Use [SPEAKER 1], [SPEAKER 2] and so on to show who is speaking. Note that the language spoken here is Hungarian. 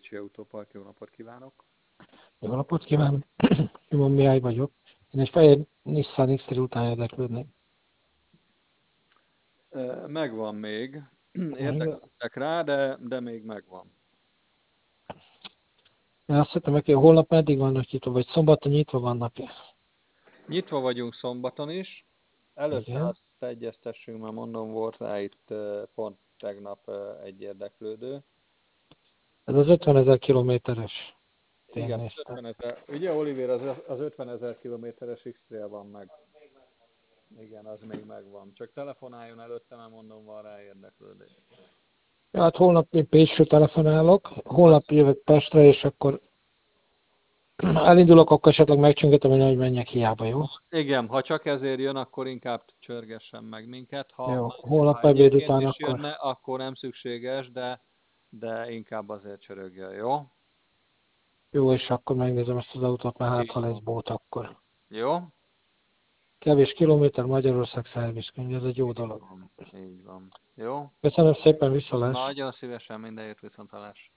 [SPEAKER 1] Pécsi Autópark, jó napot kívánok!
[SPEAKER 2] Jó napot kívánok! Simon Mihály vagyok. Én egy fehér Nissan X-Trail után érdeklődnék.
[SPEAKER 1] Megvan még.
[SPEAKER 2] Én
[SPEAKER 1] Érdeklődtek rá, de még megvan.
[SPEAKER 2] azt hittem, hogy holnap meddig vannak nyitva, vagy szombaton nyitva vannak-e?
[SPEAKER 1] Nyitva vagyunk szombaton is. Előtte
[SPEAKER 2] Igen.
[SPEAKER 1] azt egyeztessünk, már mondom, volt rá itt pont tegnap egy érdeklődő.
[SPEAKER 2] Ez az 50 000 kilométeres. Én
[SPEAKER 1] Igen, az
[SPEAKER 2] néztem.
[SPEAKER 1] 50 000. Ugye Oliver, az 50 000 kilométeres X-Trail van meg. Igen, az még megvan. Csak telefonáljon előtte, mert mondom, van rá érdeklődés.
[SPEAKER 2] Ja, hát holnap én Pécsről telefonálok, holnap
[SPEAKER 1] Az,
[SPEAKER 2] jövök Pestre, és akkor elindulok, akkor esetleg megcsöngetem, hogy menjek hiába, jó?
[SPEAKER 1] igen, ha csak ezért jön, akkor inkább csörgessen meg minket.
[SPEAKER 2] Jó,
[SPEAKER 1] Ha
[SPEAKER 2] holnap ebéd
[SPEAKER 1] egyébként
[SPEAKER 2] után
[SPEAKER 1] is
[SPEAKER 2] akkor.
[SPEAKER 1] jönne, akkor nem szükséges, de inkább azért csörögjön, jó?
[SPEAKER 2] Jó, és akkor megnézem ezt az autót, mert hát ha
[SPEAKER 1] Így
[SPEAKER 2] lesz
[SPEAKER 1] van.
[SPEAKER 2] bót, akkor.
[SPEAKER 1] Jó?
[SPEAKER 2] Kevés kilométer, Magyarország szervizkönyv, ez egy jó
[SPEAKER 1] Így
[SPEAKER 2] dolog.
[SPEAKER 1] van. Így van. Jó?
[SPEAKER 2] Köszönöm szépen, viszontlátásra.
[SPEAKER 1] Nagyon szívesen mindenért viszontlátásra.